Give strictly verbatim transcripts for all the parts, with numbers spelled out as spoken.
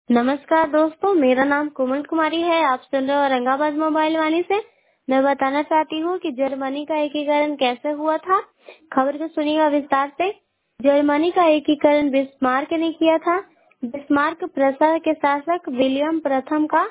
नमस्कार दोस्तों, मेरा नाम कोमल कुमारी है। आप सुन रहे हो औरंगाबाद मोबाइल वाणी से। मैं बताना चाहती हूँ कि जर्मनी का एकीकरण कैसे हुआ था। खबर को सुनिएगा विस्तार से। जर्मनी का एकीकरण बिस्मार्क ने किया था। बिस्मार्क प्रशा के शासक विलियम प्रथम का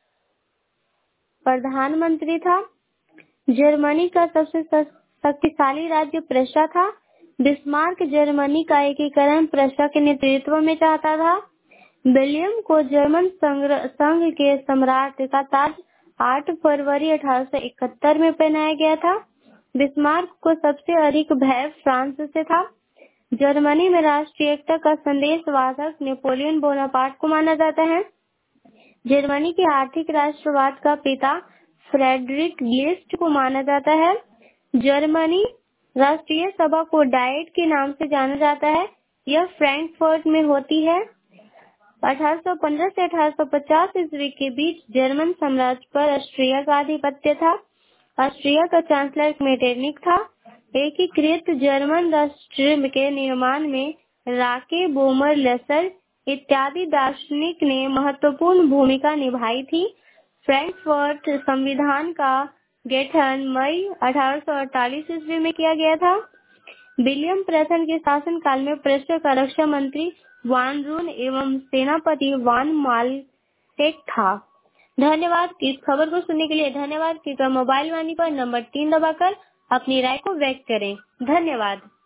प्रधानमंत्री था। जर्मनी का सबसे शक्तिशाली राज्य प्रशा था। बिस्मार्क जर्मनी का एकीकरण प्रशा के नेतृत्व में चाहता था। विलियम को जर्मन संघ के सम्राट का ताज आठ फरवरी अठारह सौ इकहत्तर में पहनाया गया था। बिस्मार्क को सबसे अधिक भय फ्रांस से था। जर्मनी में राष्ट्रीय एकता का संदेशवाहक नेपोलियन बोनापार्ट को माना जाता है। जर्मनी के आर्थिक राष्ट्रवाद का पिता फ्रेडरिक लिस्ट को माना जाता है। जर्मनी राष्ट्रीय सभा को डाइट के नाम से जाना जाता है। यह फ्रैंकफर्ट में होती है। अठारह सौ पंद्रह से अठारह सौ पचास ईस्वी के बीच जर्मन साम्राज्य पर ऑस्ट्रिया का आधिपत्य था। ऑस्ट्रिया का चांसलर मेटरनिक था। एकीकृत जर्मन राष्ट्र के निर्माण में राके, बोमर, लेसर इत्यादि दार्शनिक ने महत्वपूर्ण भूमिका निभाई थी। फ्रैंकफर्ट संविधान का गठन मई अठारह सौ अड़तालीस ईस्वी में किया गया था। विलियम प्रथम के शासनकाल में प्रेसर का रक्षा मंत्री वान रून एवं सेनापति वान मालटेक था। धन्यवाद। इस खबर को सुनने के लिए धन्यवाद। कृपया मोबाइल वाणी पर नंबर तीन दबाकर अपनी राय को व्यक्त करें। धन्यवाद।